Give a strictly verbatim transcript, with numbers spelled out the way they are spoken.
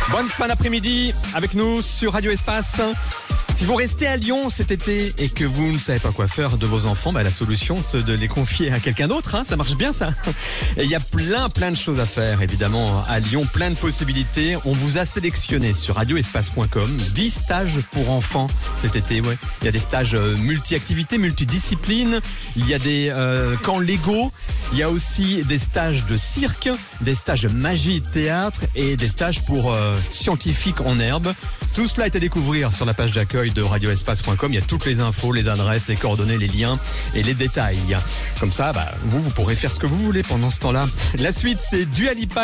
Bonne fin d'après-midi avec nous sur Radio Espace. Si vous restez à Lyon cet été et que vous ne savez pas quoi faire de vos enfants, bah la solution c'est de les confier à quelqu'un d'autre, hein, ça marche bien ça. Et il y a plein plein de choses à faire évidemment à Lyon, plein de possibilités. On vous a sélectionné sur radio espace point com dix stages pour enfants cet été. Ouais. Il y a des stages multi-activités, multidisciplines, il y a des euh, camps Lego, il y a aussi des stages de cirque, des stages de magie de théâtre et des stages pour euh, scientifiques en herbe. Tout cela est à découvrir sur la page d'accueil de radio espace point com. Il y a toutes les infos, les adresses, les coordonnées, les liens et les détails. Comme ça, bah, vous, vous pourrez faire ce que vous voulez pendant ce temps-là. La suite, c'est Dua Lipa.